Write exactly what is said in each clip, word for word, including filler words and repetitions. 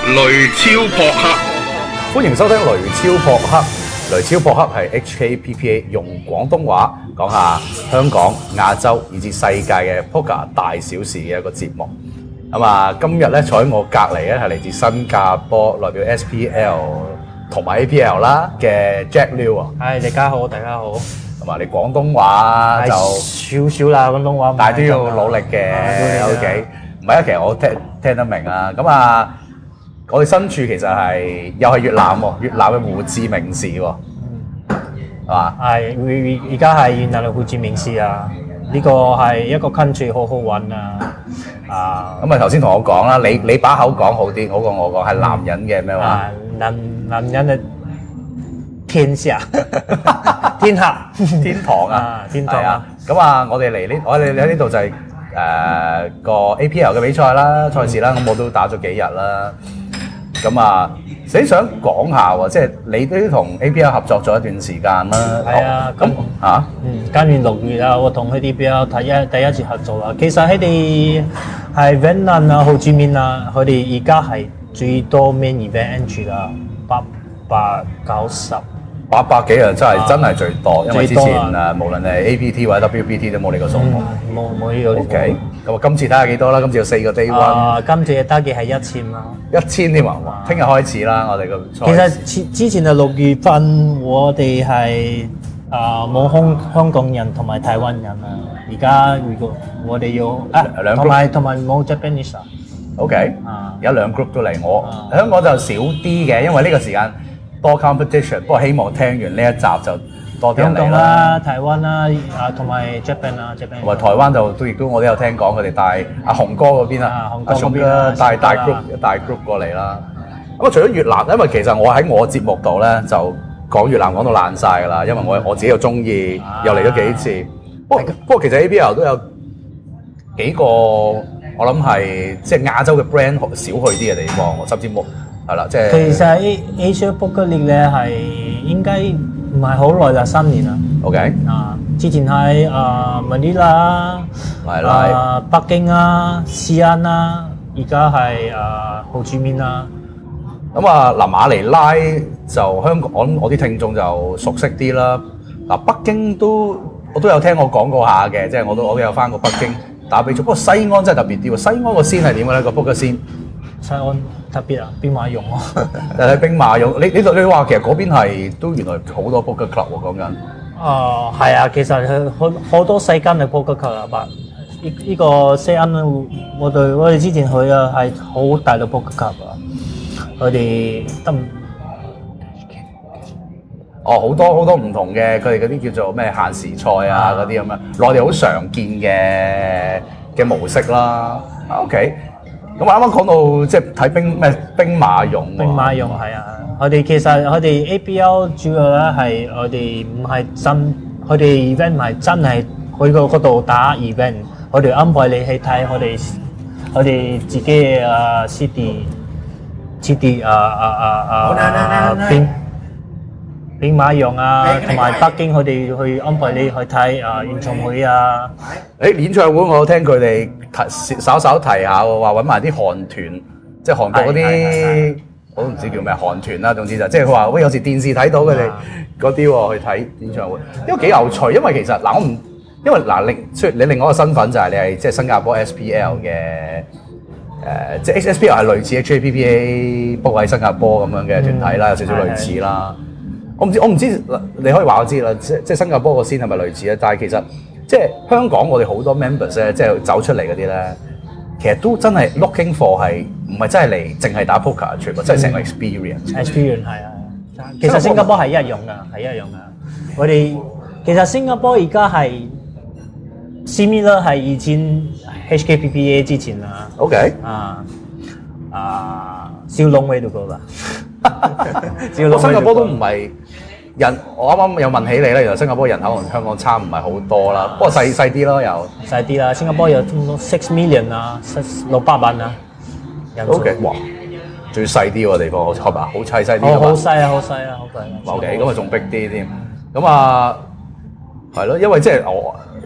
雷超撲克， 歡迎收聽雷超撲克。雷超撲克係 H K P P A 用廣東話講下香港、亞洲以至世界嘅 poker 大小事嘅一個節目。咁啊，今日咧坐喺我隔離咧係嚟自新加坡，代表 S P L 同埋 A P L 啦嘅 Jack Liu 啊。 係，大家好，大家好。 咁啊，你廣東話就少少啦，廣東話， 但係都要努力嘅。OK，唔係啊，其實我聽聽得明啊。咁啊。我哋身處其實係又係越南喎，越南嘅胡志明市喎，係嘛？ 係，而家係越南嘅胡志明市啊！呢個係一個 country 好好玩啊！啊， 咁啊頭先同我講啦，你你把口講好啲，好過我講係男人嘅咩話？ 男男人嘅天下，天下， 天堂啊！ 天堂啊！ 咁啊，我哋嚟呢，我哋喺呢度就係誒個 A P L 嘅比賽啦，賽事啦，咁我都打咗幾日啦。咁啊，你想講下喎，即係你都同 A P L 合作咗一段時間啦。 係啊，咁嚇， 嗯，今年六月啊，我同佢哋 A P L 第一第一次合作啦。其實佢哋係越南啊、胡志明啊，佢哋而家係最多 main event entry 啦，八百九十。 八百幾啊，真係真係最多，因為之前啊， 無論係 A P T 或者 W P T 都冇呢個數目。 冇冇呢個。O K，咁啊，今次睇下幾多啦？今次有四個 day one。 啊，今次嘅得嘅係一千啦。 一千添啊！聽日開始啦，我哋個。 其實之前嘅六月份，我哋係啊冇香香港人同埋台灣人啊。而家如果我哋要啊，同埋同埋冇 Japanese 啊。 O K， 啊， 而家兩 group 都嚟，我香港就少啲嘅，因為呢個時間。多 competition， 不過希望聽完呢一集就多啲人嚟啦。 台灣啦，啊同埋 Japan 啦 ，Japan。 同埋台灣就都亦都我都有聽講，佢哋帶阿雄哥嗰邊啊，阿雄哥帶大 group 大 group 過嚟啦。咁啊，除咗越南，因為其實我喺我節目度咧就講越南講到爛晒㗎啦，因為我我自己又中意，又嚟咗幾次。不過不過其實 A P L 都有幾個我諗係即係亞洲嘅 brand 少去啲嘅地方，甚至冇。係啦，即係其實 Asia Poker League 咧係應該唔係好耐啦，三年啦。 OK 啊，之前喺啊馬尼拉、 係啦、 啊北京啊、西安啦，而家係啊胡志明啦。 咁啊嗱，馬尼拉就香港，我諗我啲聽眾就熟悉啲啦。嗱，北京都我都有聽我講過下嘅，即係我都我都有翻過北京打比賽。不過西安真係特別啲喎，西安個先係點嘅咧？個 poker 先。 西安特別啊，兵馬俑咯， 就係兵馬俑。你你你話其實嗰邊係都原來好多 poker club 喎，講緊。 啊，係啊，其實好好多細間嘅 poker club 啊，呢呢個西安我哋我哋之前去啊係好大嘅 poker club 啊，佢哋得唔？ 哦，好多好多唔同嘅，佢哋嗰啲叫做咩限時賽啊嗰啲咁樣，內地好常見嘅嘅模式啦。OK。咁啱啱講到即係睇兵咩兵馬俑喎， 兵馬俑係啊！我哋其實我哋 A P L 主要咧係我哋唔係真，佢哋 event 唔係真係去個嗰度打 event，我哋安排你去睇我哋我哋自己嘅啊 city city 啊啊啊啊兵兵馬俑啊，同埋北京佢哋去安排你去睇啊演唱會啊。 誒演唱會我有聽佢哋提稍稍提下喎，話揾埋啲韓團，即係韓國嗰啲，我都唔知叫咩韓團啦。總之就即係佢話，喂有時電視睇到佢哋嗰啲喎去睇演唱會，因為幾有趣。因為其實嗱我唔，因為嗱另雖然你另外一個身份就係你係即係新加坡 S P L 嘅誒、呃，即係 S P L 係類似 H K P P A 不過喺新加坡咁樣嘅團體啦，有少少類似啦。我唔知我唔知你可以話我知啦，即即係新加坡個先係咪類似咧？但係其實即係香港我哋好多 members 咧，即係走出嚟嗰啲咧，其實都真係 looking for 係唔係真係嚟淨係打 poker，全部真係成個 experience。experience 係啊，其實新加坡係一樣㗎，係一樣㗎。我哋其實新加坡而家係 similar 係以前 H K P P A 之前啊。 OK。 啊啊，小龍喺度個啦。 新加坡都唔係人，我啱啱有問起你啦。原來新加坡人口同香港差唔係好多啦，不過細細啲咯，又細啲啦。新加坡有差唔多 six million 啊，六百萬啊。 O K， 哇，仲要細啲喎地方，係咪好細細啲？ 好細啊，好細啊，好細。 O K，咁啊仲逼啲添。咁啊係咯，因為即係我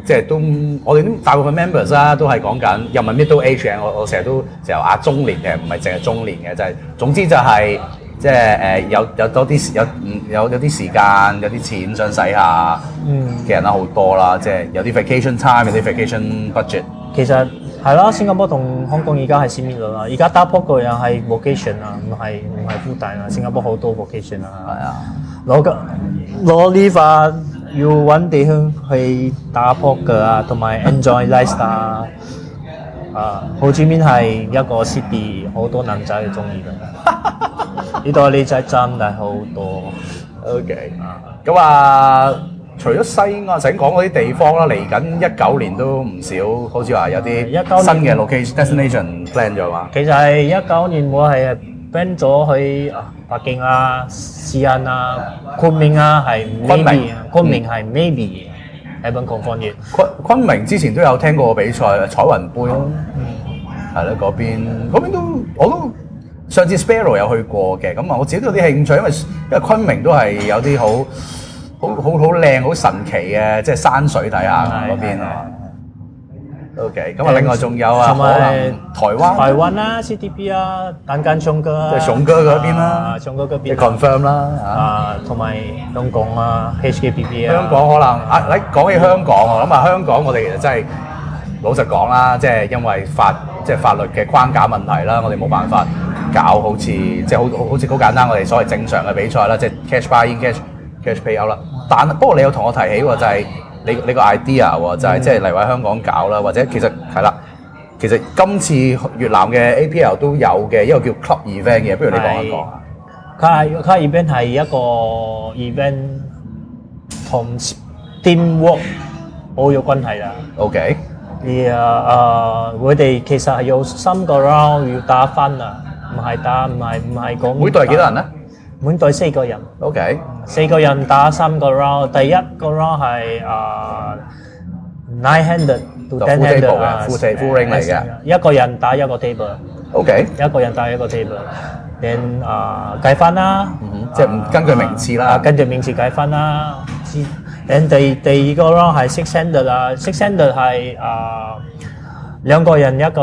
即係都我哋大部分 members 啦，都係講緊又唔係 middle age 嘅，我我成日都成日話中年嘅，唔係淨係中年嘅，就係、是、總之就係、是、即係誒、呃、有有多啲有有有啲時間有啲錢想使下嘅人啦，好多啦，即係有啲 vacation time 有啲 vacation budget。 其實係啦，新加坡同香港而家係 similar 啦，而家打撲個人係 vocation 啊，唔係唔係 full time 啊，新加坡好多 vocation 啊，係啊，攞個攞呢法。要揾地方去打撲嘅啊，同埋 enjoy lifestyle 啊，hồ Chí Minh係一個 city， 好多男仔係中意嘅。呢度女仔真係好多。 OK， 咁啊，除咗西岸想講嗰啲地方啦，嚟緊一九年都唔少，好似話有啲新嘅 location destination plan 咗嘛。 其實係一九年我係 plan 咗去北京啊、西安啊、昆明啊，係 maybe， 昆明係 maybe 喺本港方面。 昆昆明之前都有聽過比賽，彩雲杯咯，係咯嗰邊，嗰邊都我都上次 Sparrow 有去過嘅，咁啊我自己都有啲興趣，因為因為昆明都係有啲好好好好靚、好神奇嘅，即係山水睇下嗰邊啊。OK， 咁啊，另外仲有啊，可能台灣、 台灣啦 ，C T P 啊，丹江松哥啊， 即係松哥嗰邊啦， 松哥嗰邊， 你 confirm 啦啊，同埋香港啊 ，H K P P 啊， 香港可能啊，你講起香港啊，咁啊香港我哋其實真係老實講啦，即係因為法即係法律嘅框架問題啦，我哋冇辦法搞好似即係好好似好簡單，我哋所謂正常嘅比賽啦，即係 cash buy in cash cash pay out 啦。但不過你有同我提起喎，就係、是。你你個 idea 喎，就係即係例如喺香港搞啦，或者其實係啦，其實今次越南嘅 A P L 都有嘅一個叫 club event 嘅，不如你講一講啊。 club club event 係一個 event 同 teamwork 好有關係啦。OK。而啊誒，我哋其實係有三個 round 要打分啊，唔係打唔係唔係講。 每隊係幾多人咧？ 每隊四個人 ，OK， 四個人打三個 round， 第一個 round 係啊 nine-handed to ten-handed 嘅 full table full ring 嚟嘅， 一個人打一個 table，OK， 一個人打一個 table，then 啊計分啦， 即係唔根據名次啦， 根據名次計分啦，then 第第二個 round 係 six-handed 啦 ，six-handed 係啊兩個人一個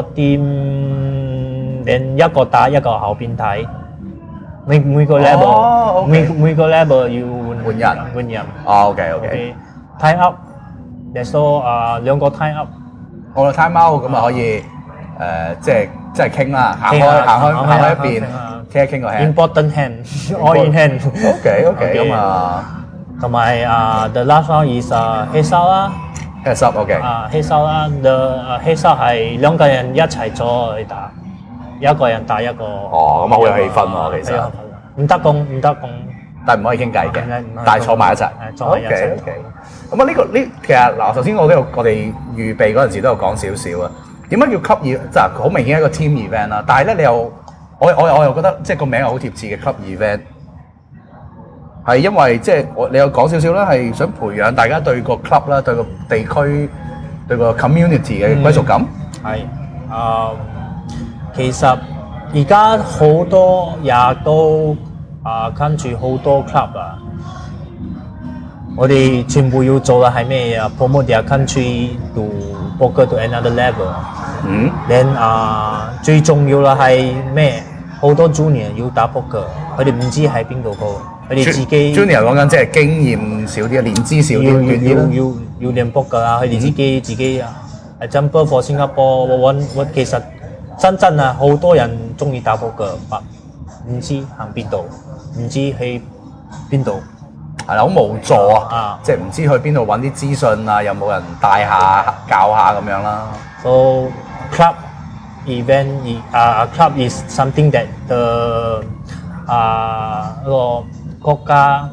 team，then 一個打一個後邊睇。每每個 level，、oh, okay. 每每個 level 要換換人換人。 哦 ，OK OK。 time up，你數啊兩個 time up。 我哋 time out 咁啊可以誒，即係即係傾啦，行開行開行開一邊，傾一傾個 hand。 Important hand，all in hand。 OK OK 咁啊， 同埋啊 the last one is 啊黑哨啦。 黑哨 OK。 啊黑哨啦 ，the 黑哨係兩個人一齊咗去打。一個人打一個， 哦，咁啊好有氣氛喎，其實唔得攻唔得攻， 但係唔可以傾偈嘅，但係坐埋一齊， 坐埋一齊。 OK OK。咁啊呢個呢其實嗱，首先我都有我哋預備嗰陣時都有講少少啊。點解叫 club event？即係好明顯係一個 team event 啦。但係咧你又我我我又覺得即係個名係好貼切嘅 club event，係因為即係我你有講少少啦，係想培養大家對個 club 啦、對個地區、對個 community 嘅歸屬感。 係啊。其實而家好多也都啊跟住好多 club 啊，我哋全部要做嘅係咩啊 ？promote their country to poker to another level。嗯。then 啊，最重要啦係咩？好多 junior 要打 poker，佢哋唔知喺邊度個，佢哋自己。 junior 講緊即係經驗少啲啊，年資少啲， 要要要要練 poker 啊！佢哋自己自己啊 ，example for 新加坡，我揾我其實。真真啊，好多人中意打撲嘅，唔知行邊度，唔知去邊度，係啦，好無助啊，啊即係唔知去邊度揾啲資訊啊，有冇人帶下教下咁樣啦。So club event 啊、uh, club is something that the 啊、uh, 個國家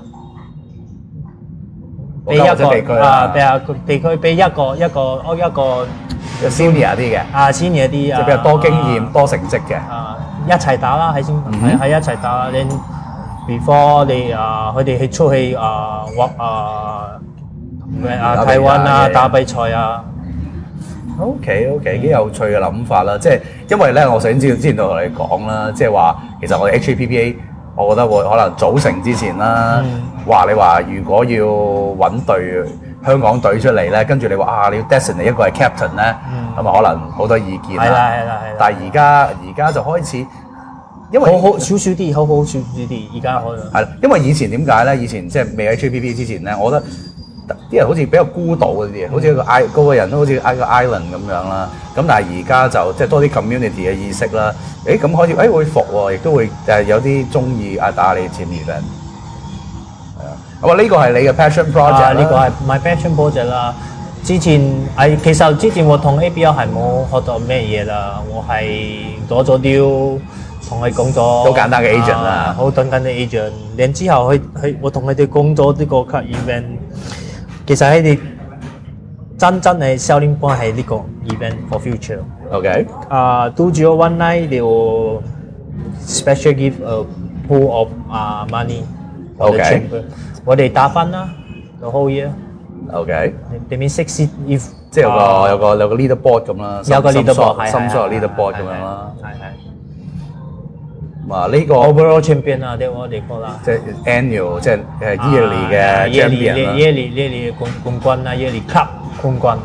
俾一個啊俾啊地區俾一個一個一個。senior 啲嘅，啊 senior 啲，即係比較多經驗、多成績嘅，啊一齊打啦，喺先喺喺一齊打。then before 你啊，佢哋去出去啊，或啊啊台灣啊打比賽啊。OK OK，幾有趣嘅諗法啦，即係因為咧，我想知道之前都同你講啦，即係話其實我哋 H K P P A， 我覺得會可能組成之前啦，話你話如果要揾隊。 香港隊出嚟咧，跟住你話啊，你要 designate 一個係 captain 咧，咁啊可能好多意見啦。 係啦係啦係啦。 但係而家而家就開始，因為好好少少啲，好好少少啲，而家可能係啦，因為以前點解咧？以前即係未喺 J P P 之前咧，我覺得啲人好似比較孤島嗰啲嘢，好似一個 I 個個人都好似一個 island 咁樣啦。咁但係而家就即係多啲 community 嘅意識啦。誒咁開始誒會服喎，亦都會誒有啲中意啊打你 team event。係啊，咁啊呢個係你嘅 passion project 啦。 呢個係 my passion project 啦。之前係其實之前我同 A B L 係冇學到咩嘢啦，我係攞咗啲同佢講咗好簡單嘅 agent 啦， 好簡單嘅 agent。然之後佢佢我同佢哋講咗呢個 club event， 其實佢哋真真係 selling point 係呢個 event for future。OK。啊 ，do zero one nine they will special give a pool of 啊 money for the chamber。我哋打分啦 ，the whole year。OK。你面 six if 即係有個有個有個 leaderboard 咁啦， 有個 leaderboard， 深水有 leaderboard 咁樣啦。 係係。 啊呢個 overall champion 啊，啲我哋講啦。 即係 annual 即係誒 yearly 嘅 champion 啦。 yearly yearly 冠冠軍啦 ，yearly club 冠軍。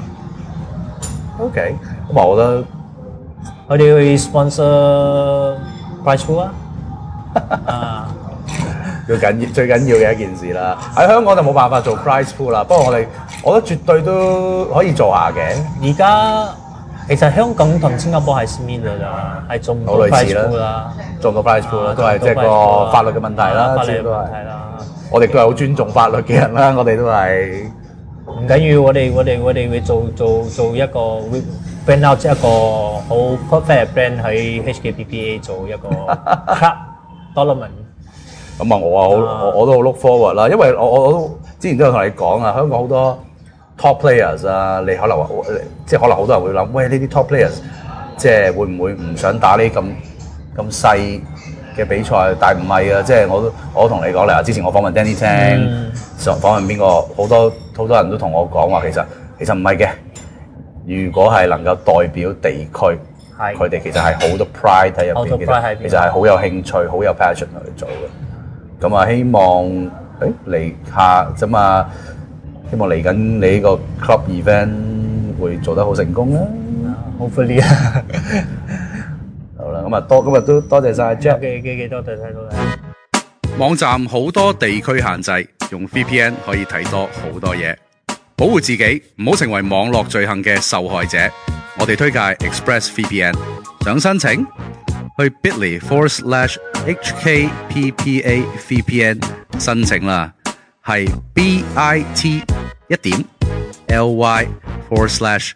OK。咁我覺得我哋會 sponsor prize pool 啊。啊。 最緊要最緊要嘅一件事啦，喺香港就冇辦法做 prize pool 啦。不過我哋，我覺得絕對都可以做下嘅。 而家其實香港同新加坡係 similar 啦，係做唔到 prize pool 啦， 做唔到 prize pool 啦，都係即係個法律嘅問題啦， 法律嘅問題啦。 我哋都係好尊重法律嘅人啦，我哋都係唔緊要，我哋我哋我哋會做做做一個 brand out 一個好 perfect brand 喺 H K P P A 做一個 club tournament。 咁啊，我啊好，我我都好 look forward 啦，因為我我都之前都有同你講啊，香港好多 top players 啊，你可能話即係可能好多人會諗，喂呢啲 top players 即係會唔會唔想打呢咁咁細嘅比賽？但係唔係啊，即係我都我同你講啦，之前我訪問 Danny Tang，上訪問邊個，好多好多人都同我講話，其實其實唔係嘅，如果係能夠代表地區，佢哋其實係好多 pride 喺入邊嘅，其實係好有興趣、好有 passion 去做嘅。咁啊，希望誒嚟下啫嘛，希望嚟緊你呢個 club event 會做得好成功啦。 Hopefully 啊， 好啦，咁啊多今日都多謝晒 Jack， 幾幾幾多謝晒多謝。 網站好多地區限制，用 V P N 可以睇多好多嘢，保護自己唔好成為網絡罪行嘅受害者。我哋推介 Express V P N， 想申請？去 bit.ly forward slash HKPPA V P N 申請啦，係 bit 一點 ly forward slash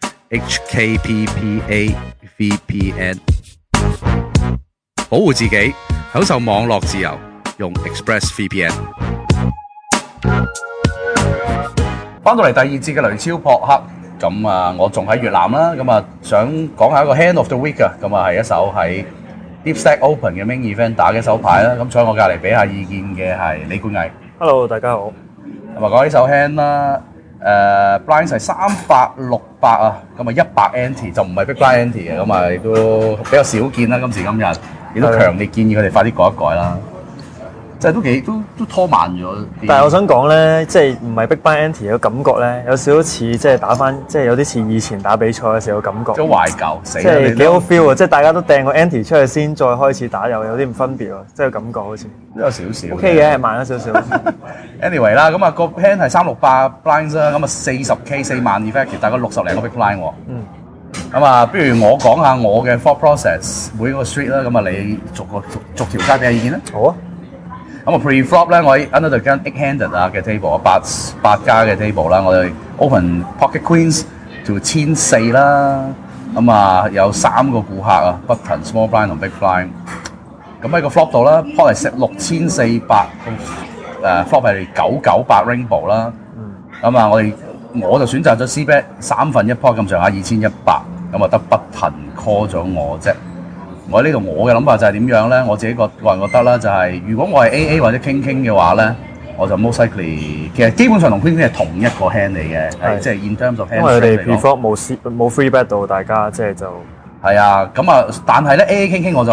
HKPPA V P N， 保護自己，享受網絡自由，用 Express V P N。 翻到嚟第二節嘅雷超撲克，咁啊，我仲喺越南啦，咁啊，想講下一個 Hand of the Week 啊，咁啊係一手喺Deep Stack Open 嘅 main event 打嘅一手牌啦，咁坐喺我隔離俾下意見嘅係李冠毅。 Hello， 大家好。 咁啊講呢手 hand 啦，誒 blind 係三百六百啊，咁啊一百 ante 就唔係 big blind ante 嘅，咁啊亦都比較少見啦。今時今日，亦都強烈建議佢哋快啲改一改啦。即係都幾都都拖慢咗。 但係我想講咧，即係唔係 Big Blind Ante 嘅感覺咧，有少少似即係打翻，即係有啲似以前打比賽嘅時候嘅感覺。 都懷舊，死即係幾好 feel 啊！即係大家都掟個 Ante 出去先，再開始打，又有啲唔分別喎，即係感覺好似。 都有少少。 OK 嘅，係慢咗少少。 anyway 啦，咁啊個 hand 係三六八 blinds 啦，咁啊四十 K 四萬 effective， 大概六十零個 big blind 喎。嗯。咁啊，不如我講下我嘅 thought process 每一個 street 啦，咁啊你逐個逐逐條街俾下意見啦。 好啊。 咁啊 pre-flop 咧，我喺 under the gun eight-handed 啊嘅 table 啊，八八加嘅 table 啦，我哋 open pocket queens to 千四啦。咁啊有三個顧客啊 ，button、small blind 同 big blind。咁喺個 flop 度啦 ，pot 係六千四百，誒 flop 係九九八 rainbow 啦。咁啊，我哋我就選擇咗 C bet 三分一 pot 咁上下二千一百，咁啊得 button call 咗我啫。我喺呢度，我嘅諗法就係點樣咧？我自己個個人覺得啦，就係、是、如果我係 A A 或者 King King 嘅話咧，我就 most likely 其實基本上同 King King 係同一個 hand 嚟嘅，係即係 in terms of hand。因為佢哋 pre-flop 冇冇 free bet 到大家，即係就係啊。咁啊，但係咧 A A King King 我就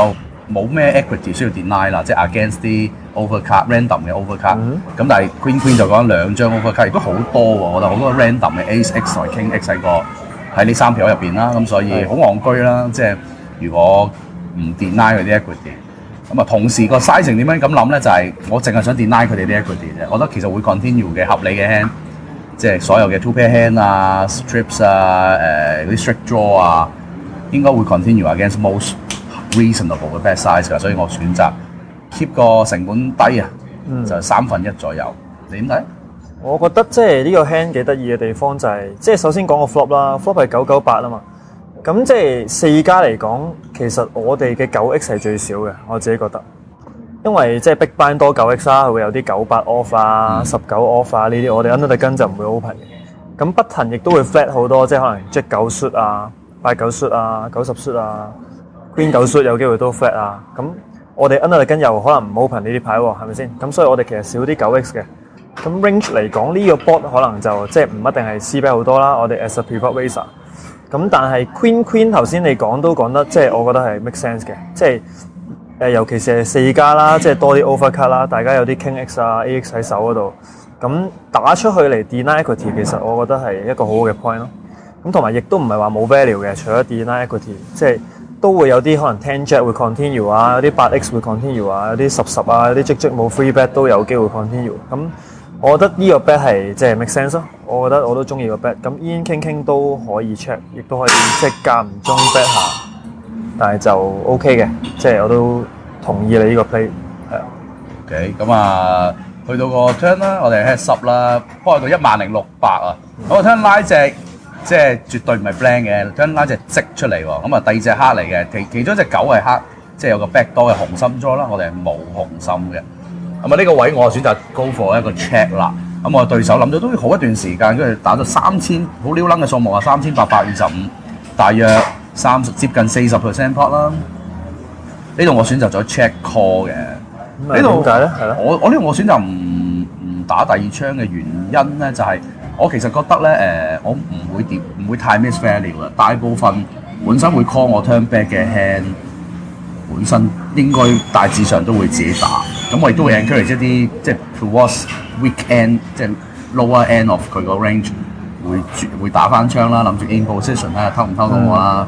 冇咩 equity 需要 deny 啦，即係 against 啲 overcard random 嘅 overcard。咁、嗯、但係 Queen Queen 就講兩張 overcard，亦都好多喎。我覺得好多 random 嘅 Ace X 同 King X 喺個喺呢三條入邊啦，咁所以好戇居啦。即係如果唔 deny 佢啲 equity， 咁啊同時個 sizing 點樣咁諗咧？就係、是、我淨係想 deny 佢哋啲 equity 啫。我覺得其實會 continue 嘅合理嘅 hand， 即係所有嘅 two pair hand 啊、strips 啊、誒嗰啲 strict draw 啊，應該會 continue against most reasonable 嘅 bet size 㗎。所以我選擇 keep 個成本低啊，嗯、就係三分一左右。你點睇？ 我覺得即係呢個 hand 幾得意嘅地方就係、是，即係首先講個 flop 啦 ，flop 係九九八啊嘛。咁即係四家嚟講，其實我哋嘅九 X 係最少嘅，我自己覺得。因為即係 big blind 多九 X 啦，佢會有啲九八 off 啊、十九 off 啊呢啲，我哋 under the gun 就唔會 open 嘅。咁 button 亦都會 flat 好多，即係可能 jack 九 shoot 啊、八九 shoot 啊、九十 shoot 啊、queen 九 shoot 有機會都 flat 啊。咁我哋 under the gun 又可能唔 open 呢啲牌喎，係咪先？咁所以我哋其實少啲九 X 嘅。咁 range 嚟講，呢、這個 board 可能就即係唔一定係 C bet 好多啦。我哋 as a preferred raiser。咁但係 Queen Queen 頭先你講都講得，即係我覺得係 make sense 嘅。即係誒、呃，尤其是係四家啦，即係多啲 overcard 啦，大家有啲 King X 啊、A X 喺手嗰度，咁打出去嚟 deny equity， 其實我覺得係一個好好嘅 point 咯。咁同埋亦都唔係話冇 value 嘅，除咗 deny equity， 即係都會有啲可能 ten jack 會 continue 啊，有啲八 X 會 continue 啊，有啲十十啊，有啲積積冇 free bet 都有機會 continue。咁我覺得呢個 bet 係即係 make sense 咯。我覺得我都中意個 bet。咁 in 傾傾都可以 check， 亦都可以即係間唔中 bet 下，但係就 OK 嘅。即係我都同意你呢個 play 係啊。 OK， 咁啊，去到個 turn 啦，我哋 head 十啦，開到一萬零六百啊。咁個 turn 拉隻即係絕對唔係 blank 嘅 ，turn 拉隻積出嚟喎。咁啊，第二隻黑嚟嘅，其其中一隻九係黑，即係有個 back 多嘅紅心 draw 啦。我哋係冇紅心嘅。咁啊，呢個位我選擇 go for 一個 check 啦。咁我對手諗咗都好一段時間，跟住打咗三千好撩撚嘅數目啊，三千八百二十五，大約三十接近四十 percent pot 啦。呢度我選擇咗 check call 嘅。呢度點解咧？係咯。 我我呢度我選擇唔唔打第二槍嘅原因咧，就係、是、我其實覺得咧誒、呃，我唔會跌，唔會太 miss value 啦。大部分本身會 call 我 turn back 嘅 hand。本身應該大致上都會自己打，咁我亦都會 encourage 一啲即係 towards weekend 即係 lower end of 佢個 range 會會打翻槍啦，諗住 in position 睇下偷唔偷到我啦。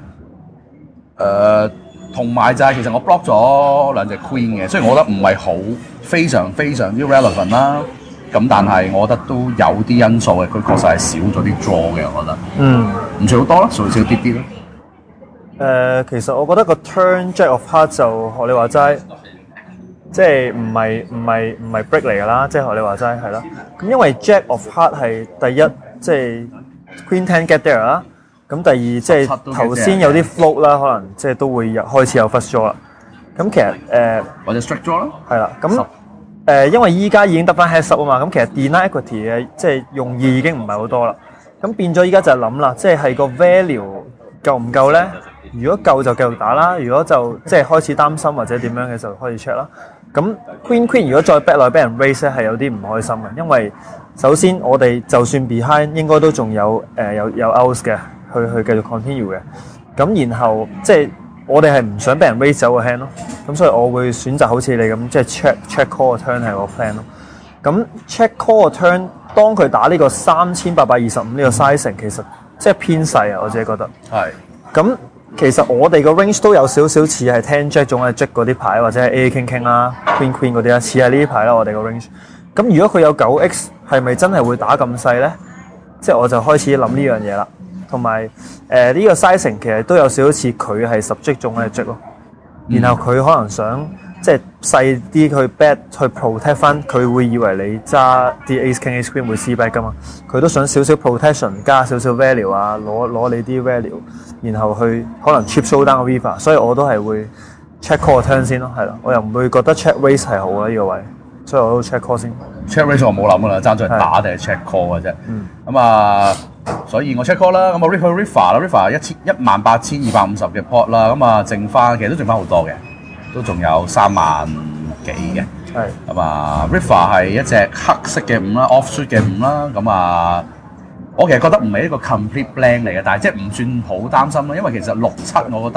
誒，同埋就係其實我 block 咗兩隻 queen 嘅，雖然我覺得唔係好非常非常之 relevant 啦，咁但係我覺得都有啲因素嘅，佢確實係少咗啲 draw 嘅，我覺得。嗯，唔算好多啦，少少啲啲啦。 誒、呃，其實我覺得個 turn Jack of Heart 就學你話齋，即係唔係唔係唔係 break 嚟㗎啦，即係學你話齋係啦。咁因為 Jack of Heart 係第一，即係 Queen Ten get there 啦。咁第二，即係頭先有啲 float 啦，可能即係都會有開始有 first draw 啦。咁其實誒、呃、 或者 straight draw 啦， 係啦。咁誒、呃，因為依家已經得翻 heads up 啊嘛，咁其實 deny equity 嘅即係用意已經唔係好多啦。咁變咗依家就係諗啦，即係係個 value 夠唔夠咧？如果夠就繼續打啦，如果就即係開始擔心或者點樣嘅時候可以 check 啦。咁 Queen Queen 如果再 back 落去俾人 raise 咧係有啲唔開心嘅，因為首先我哋就算 behind 應該都仲有誒、呃、有有 outs 嘅，去去繼續 continue 嘅。咁然後即係我哋係唔想俾人 raise 走個 hand 咯。咁所以我會選擇好似你咁，即係 check check call 個 turn 係個 plan 咯。咁 check call 個 turn 當佢打呢個三千八百二十五呢個 sizing 其實即係偏細啊，我自己覺得。係。咁其實我哋個 range 都有少少似係 ten jack 種係 jack 嗰啲牌，或者係 A A king king 啦、queen queen 嗰啲啦，似係呢啲牌啦。我哋個 range。咁如果佢有九 X， 係咪真係會打咁細咧？即係我就開始諗呢樣嘢啦。同埋誒呢個 sizing 其實都有少少似佢係十 jack 種係 jack 咯。然後佢可能想即係細啲去 bet 去 protect 翻，佢會以為你揸啲 ace king ace queen 會 c bet 噶嘛。佢都想少少 protection 加少少 value 啊，攞攞你啲 value。然後去可能 cheap show down 個 Viva， 所以我都係會 check call 個 turn 先咯，係啦，我又唔會覺得 check raise 係好啊呢、呢個位，所以我都 check call 先。 check raise 我冇諗噶啦，爭在打定係 check call 嘅啫。咁、嗯、啊，所以我 check call 啦，咁我 rip 去 River 啦 ，River 一千一萬八千二百五十嘅 pot 啦，咁啊剩翻其實都剩翻好多嘅，都仲有三萬幾嘅。係咁啊 ，River 係一隻黑色嘅五啦 ，offsuit 嘅五啦，咁啊。我其實覺得唔係一個 complete blank 嚟嘅，但係即係唔算好擔心咯，因為其實六七我覺得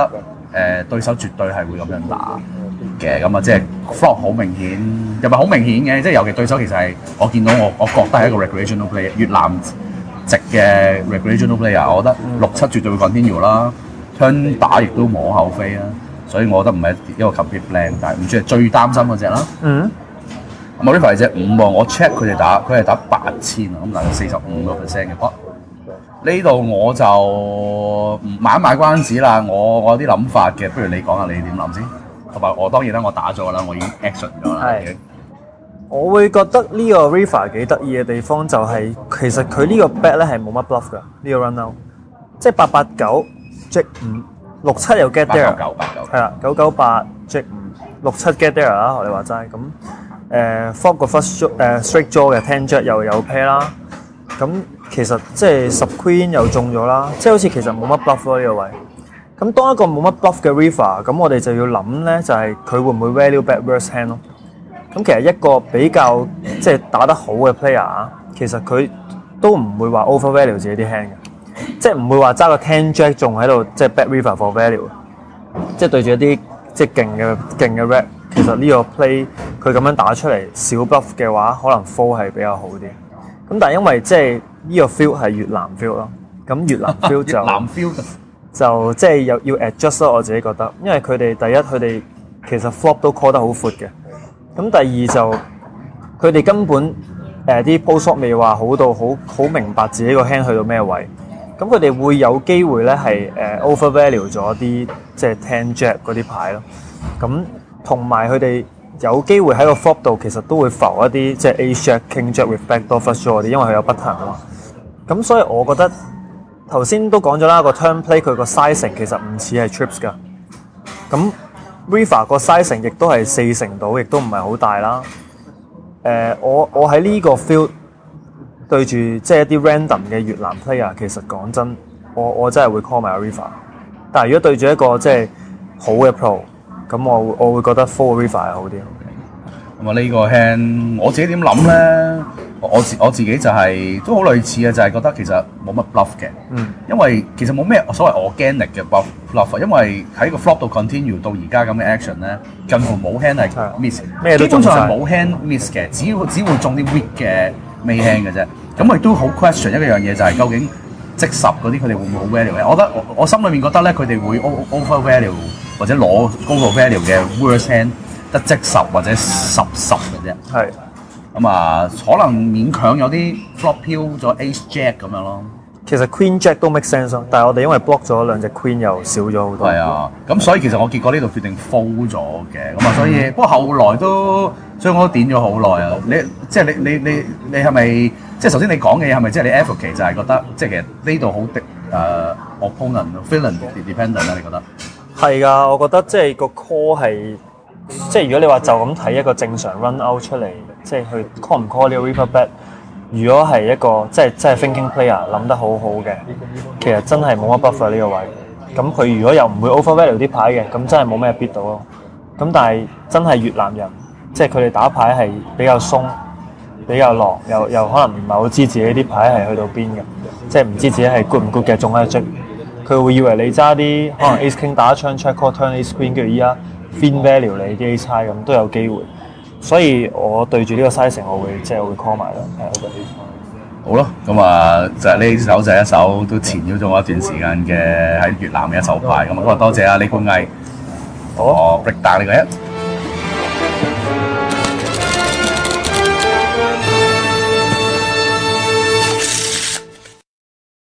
誒對手絕對係會咁樣打嘅，咁啊即係 flop 好明顯，又唔係好明顯嘅，即係尤其對手其實係我見到我我覺得係一個 recreational player，越南籍嘅 recreational player，我覺得六七絕對會 continue 啦 ，turn 打亦都無可厚非啦，所以我覺得唔係一個 complete blank，但係唔算係最擔心嗰隻啦。嗯。咁我呢排隻五喎，我 check 佢哋打，佢係打八千啊，咁大概四十五個 percent 嘅 pot。呢度我就唔買一買關子啦，我我有啲諗法嘅，不如你講下你點諗先。同埋我當然啦，我打咗啦，我已經 action 咗啦。 係。我會覺得呢個 River 幾得意嘅地方就係、是、其實佢呢個 bet 咧係冇乜 bluff 㗎，呢、這個 run out，即係八八九 Jack 五六七又 get there， 八九八九係啦，九九八 Jack 五六七 get there 啦，學你話齋咁誒 flop 個 first draw 誒 straight draw 嘅 ten Jack 又有 pair 啦，咁其實即係十 Queen 又中咗啦，即係好似其實冇乜 bluff 咯呢個位。咁當一個冇乜 bluff 嘅 River， 咁我哋就要諗咧，就係、是、佢會唔會 value bet worse hand 咯？咁其實一個比較即係打得好嘅 player 啊，其實佢都唔會話 overvalue 自己啲 hand 嘅，即係唔會話揸個ten Jack 仲喺度即係 bet River for value， 即係對住一啲即係勁嘅勁嘅 rap， 其實呢個 play 佢咁樣打出嚟小 bluff 嘅話，可能 fold 係比較好啲。咁但係因為即係呢個 feel 係越南 feel 咯，咁越南 feel 就越南 feel 就即係有要 adjust 咯，我自己覺得，因為佢哋第一佢哋其實 flop 都 call 得好闊嘅。咁第二就佢哋根本誒啲 post shot 未話好到好好明白自己個 hand 去到咩位，咁佢哋會有機會咧係誒 overvalue 咗啲即係 ten Jack 嗰啲牌咯。咁同埋佢哋有機會喺個 flop 度其實都會浮一啲即係 Ace Jack King Jack with backdoor flush draw 嗰啲，因為佢有 button 啊嘛。咁所以我覺得頭先都講咗啦，個 turn play 佢個 sizing 其實唔似係 trips 㗎。咁River 個 sizing 亦都係四成度，亦都唔係好大啦。誒、呃，我我喺呢個 field 對住即係一啲 random 嘅越南 player， 其實講真，我我真係會 call 埋 River。但係如果對住一個即係好嘅 pro， 咁我我會覺得 fold River 係好啲。 咁啊呢個 hand 我自己點諗咧？我自我自己就係、是、都好類似嘅，就係、是、覺得其實冇乜 bluff 嘅，嗯，因為其實冇咩所謂 organic 嘅 bluff bluff， 因為喺個 flop 度 continue 到而家咁嘅 action 咧，近乎冇 hand 係 miss，基本上係冇 hand miss 嘅，只要只會中啲 weak 嘅 main hand 嘅啫。咁我亦都好 question 一個樣嘢，就係究竟即十嗰啲佢哋會唔會好 value 嘅？我覺得我我心裏面覺得咧，佢哋會 over value 或者攞高個 value 嘅 worst hand 得即十或者十十嘅啫。係。咁啊，可能勉強有啲 flop 飄咗 Ace Jack 咁樣咯。 其實 Queen Jack 都 make sense 咯，但係我哋因為 block 咗兩隻 Queen 又少咗好多。 係啊，咁所以其實我結果呢度決定 fold 咗嘅，咁啊所以、嗯、不過後來都，所以我都點咗好耐啊。你即係你你你你係咪即係首先你講嘅嘢係咪即係你 advocate 就係覺得即係其實呢度好的誒 opponent villain dependent 啦？你覺得？ 係㗎，我覺得即係個 call 係。即係如果你話就咁睇一個正常 run out 出嚟，即係去 call 唔 call 呢個 river bet， 如果係一個即係即係 thinking player 諗得好好嘅，其實真係冇乜 buffer 呢個位。咁佢如果又唔會 overvalue 啲牌嘅，咁真係冇咩 beat 到咯。咁但係真係越南人，即係佢哋打牌係比較鬆、比較狼，又又可能唔係好知自己啲牌係去到邊嘅，即係唔知自己係 good 唔 good 嘅，中喺度積。佢會以為你揸啲可能 ace king 打一槍 check call turn ace queen， 跟住依家fin value 你啲 ace high 咁都有機會，所以我對住呢個 sizing 我會即係會 call 埋啦。 好咯，咁啊就係呢首就係一首都纏繞咗我一段時間嘅喺越南嘅一手牌咁啊，咁啊多謝啊李冠毅，我 break down 呢個一。